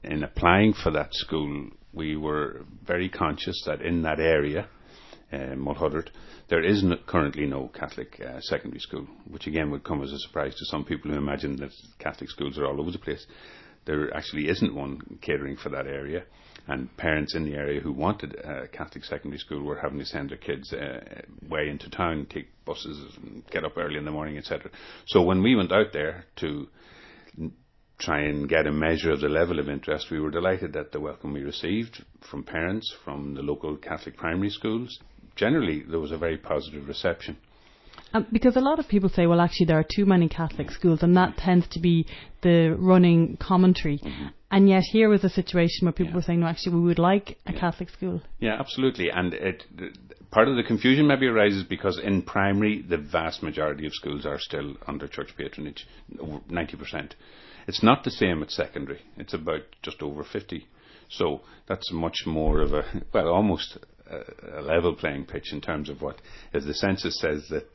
in applying for that school, we were very conscious that in that area, Mulhuddart, there is currently no Catholic secondary school, which again would come as a surprise to some people who imagine that Catholic schools are all over the place. There actually isn't one catering for that area, and parents in the area who wanted a Catholic secondary school were having to send their kids way into town, take buses, and get up early in the morning, etc. So when we went out there to try and get a measure of the level of interest, we were delighted at the welcome we received from parents from the local Catholic primary schools. Generally, there was a very positive reception. Because a lot of people say, well, actually, there are too many Catholic schools, and that tends to be the running commentary. Mm-hmm. And yet here was a situation where people were saying, no, actually, we would like a Catholic school. Yeah, absolutely. And part of the confusion maybe arises because in primary, the vast majority of schools are still under church patronage, 90%. It's not the same at secondary. It's about just over 50. So that's much more of almost a level playing pitch in terms of what, if the census says that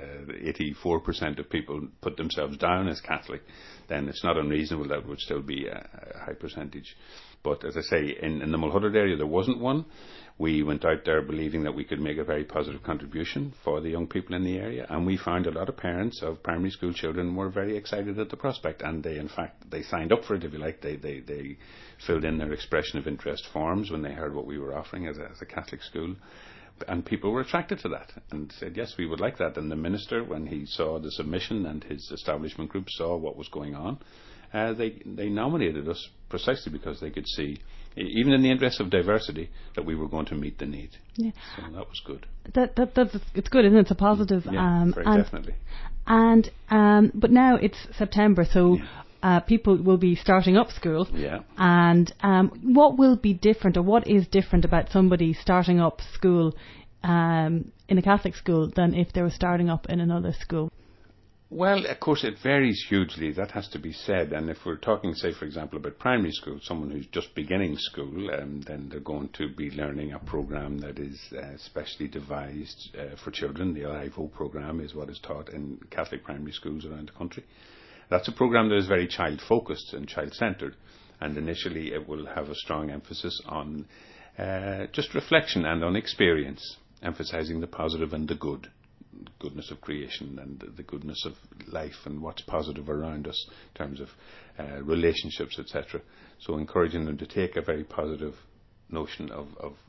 84% of people put themselves down as Catholic, then it's not unreasonable that would still be a high percentage. But as I say, in the Mulhuddart area there wasn't one. We went out there believing that we could make a very positive contribution for the young people in the area, and we found a lot of parents of primary school children were very excited at the prospect, and they signed up for it, if you like. They filled in their expression of interest forms when they heard what we were offering as a Catholic school, and people were attracted to that and said, yes, we would like that. And the minister, when he saw the submission and his establishment group saw what was going on, they nominated us precisely because they could see, even in the interest of diversity, that we were going to meet the need. Yeah. So that was good. It's good, isn't it? It's a positive. Yeah, very definitely. And but now it's September, so people will be starting up school. Yeah. And what will be different, or what is different about somebody starting up school in a Catholic school than if they were starting up in another school? Well, of course, it varies hugely. That has to be said. And if we're talking, say, for example, about primary school, someone who's just beginning school, then they're going to be learning a program that is specially devised for children. The IVO program is what is taught in Catholic primary schools around the country. That's a program that is very child-focused and child-centred. And initially, it will have a strong emphasis on just reflection and on experience, emphasising the positive and the goodness of creation and the goodness of life and what's positive around us in terms of relationships, etc. So encouraging them to take a very positive notion of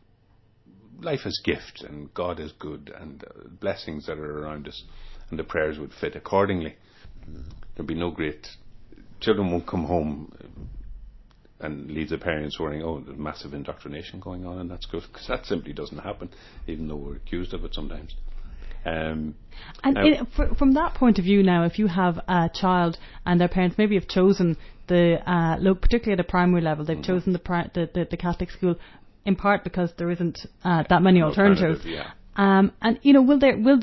life as gift and God as good and blessings that are around us, and the prayers would fit accordingly. There'll be children won't come home and leave the parents worrying, there's massive indoctrination going on, and that's good, because that simply doesn't happen, even though we're accused of it sometimes. From that point of view now, if you have a child and their parents maybe have chosen particularly at a primary level, they've chosen the Catholic school in part because there isn't that many alternatives. And will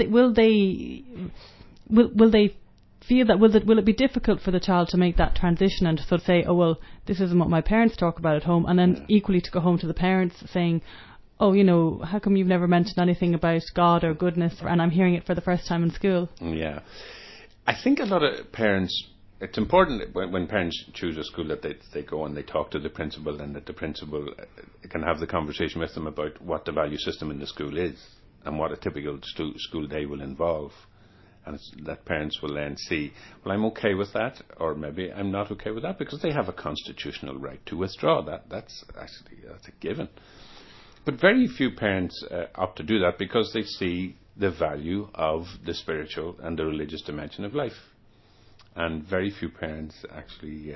they feel that will it be difficult for the child to make that transition and to sort of say, this isn't what my parents talk about at home, and then equally to go home to the parents saying, how come you've never mentioned anything about God or goodness, and I'm hearing it for the first time in school? Yeah. I think a lot of parents, it's important when parents choose a school that they go and they talk to the principal, and that the principal can have the conversation with them about what the value system in the school is and what a typical school day will involve. And that parents will then see, well, I'm okay with that, or maybe I'm not okay with that, because they have a constitutional right to withdraw. That's a given. But very few parents opt to do that because they see the value of the spiritual and the religious dimension of life. And very few parents actually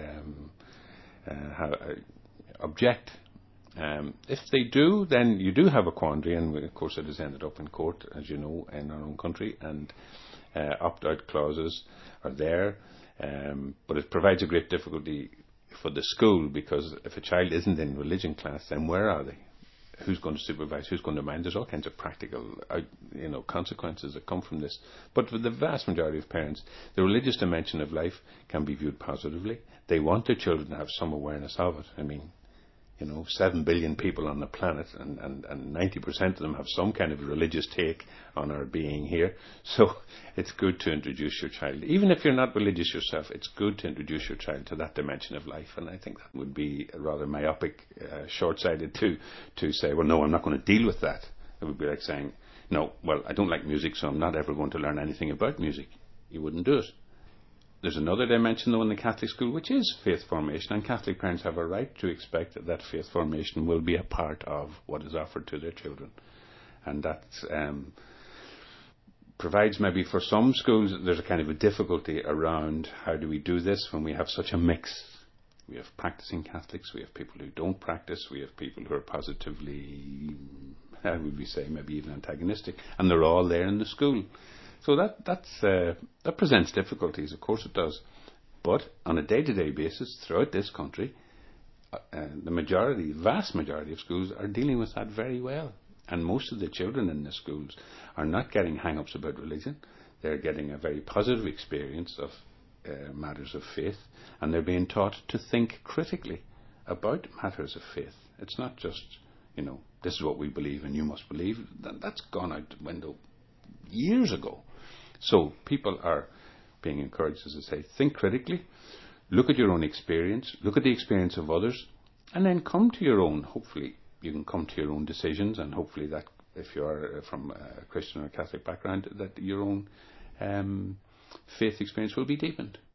object. If they do, then you do have a quandary, and of course it has ended up in court, as you know, in our own country, and opt-out clauses are there. But it provides a great difficulty for the school, because if a child isn't in religion class, then where are they? Who's going to supervise? Who's going to mind? There's all kinds of practical, consequences that come from this. But for the vast majority of parents, the religious dimension of life can be viewed positively. They want their children to have some awareness of it. I mean, 7 billion people on the planet, and 90% of them have some kind of religious take on our being here. So it's good to introduce your child. Even if you're not religious yourself, it's good to introduce your child to that dimension of life. And I think that would be rather myopic, short-sighted to say, well, no, I'm not going to deal with that. It would be like saying, no, well, I don't like music, so I'm not ever going to learn anything about music. You wouldn't do it. There's another dimension, though, in the Catholic school, which is faith formation, and Catholic parents have a right to expect that faith formation will be a part of what is offered to their children. And that provides maybe for some schools, there's a kind of a difficulty around how do we do this when we have such a mix. We have practicing Catholics, we have people who don't practice, we have people who are positively, how would we say, maybe even antagonistic, and they're all there in the school. So that presents difficulties, of course it does. But on a day-to-day basis, throughout this country, the vast majority of schools are dealing with that very well. And most of the children in the schools are not getting hang-ups about religion. They're getting a very positive experience of matters of faith, and they're being taught to think critically about matters of faith. It's not just, this is what we believe and you must believe. That's gone out the window years ago. So people are being encouraged, as I say, think critically, look at your own experience, look at the experience of others, and then come to your own, hopefully you can come to your own decisions, and hopefully that, if you are from a Christian or Catholic background, that your own faith experience will be deepened.